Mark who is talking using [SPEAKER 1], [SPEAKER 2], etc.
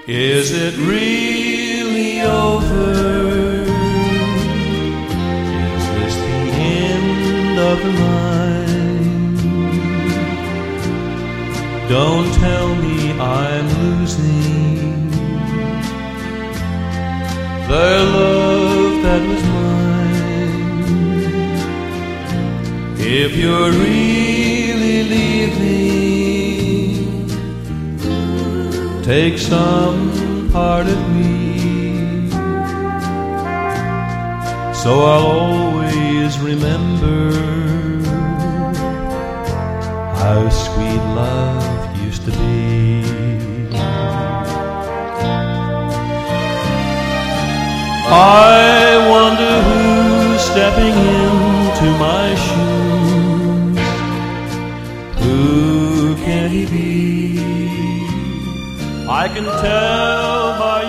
[SPEAKER 1] Is it really over? Is this the end of the line? Don't tell me I'm losing the love that was mine. If you're really leaving, take some part of me, so I'll always remember how sweet love used to be. I wonder who's stepping into my shoes. Who can he be? I can tell by